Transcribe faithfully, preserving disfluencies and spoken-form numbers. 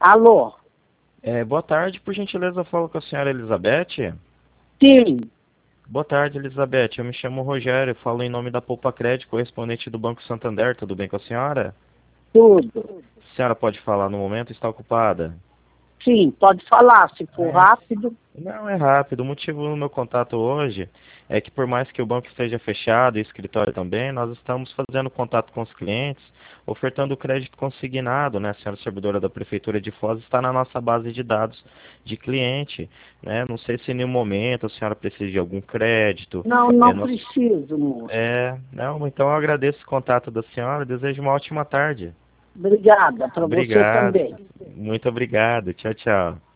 Alô? É, boa tarde, por gentileza, eu falo com a senhora Elizabeth. Sim, Boa tarde, Elizabeth. Eu me chamo Rogério, falo em nome da Poupa Crédito, correspondente do Banco Santander. Tudo bem com a senhora? tudo. A senhora pode falar no momento, está ocupada? Sim, pode falar, se for É, rápido. não, é rápido. O motivo do meu contato hoje é que, por mais que o banco esteja fechado e o escritório também, nós estamos fazendo contato com os clientes, ofertando crédito consignado, né? A senhora servidora da Prefeitura de Foz está na nossa base de dados de cliente, né? Não sei se em nenhum momento a senhora precisa de algum crédito. Não, É, não nós, preciso, moço. é, não, então eu agradeço o contato da senhora, desejo uma ótima tarde. Obrigada, para você Obrigado, também. muito obrigado. Tchau, tchau.